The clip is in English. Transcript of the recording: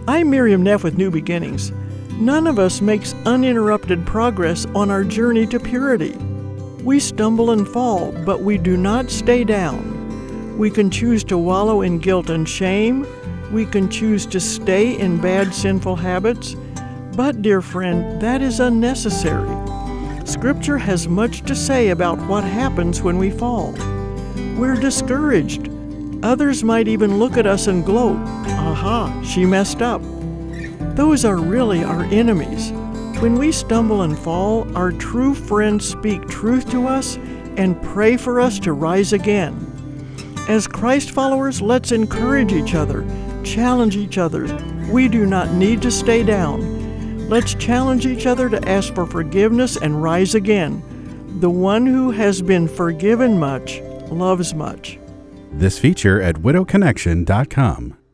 I'm Miriam Neff with New Beginnings. None of us makes uninterrupted progress on our journey to purity. We stumble and fall, but we do not stay down. We can choose to wallow in guilt and shame. We can choose to stay in bad, sinful habits. But, dear friend, that is unnecessary. Scripture has much to say about what happens when we fall. We're discouraged. Others might even look at us and gloat. Aha, she messed up. Those are really our enemies. When we stumble and fall, our true friends speak truth to us and pray for us to rise again. As Christ followers, let's encourage each other, challenge each other. We do not need to stay down. Let's challenge each other to ask for forgiveness and rise again. The one who has been forgiven much loves much. This feature at widowconnection.com.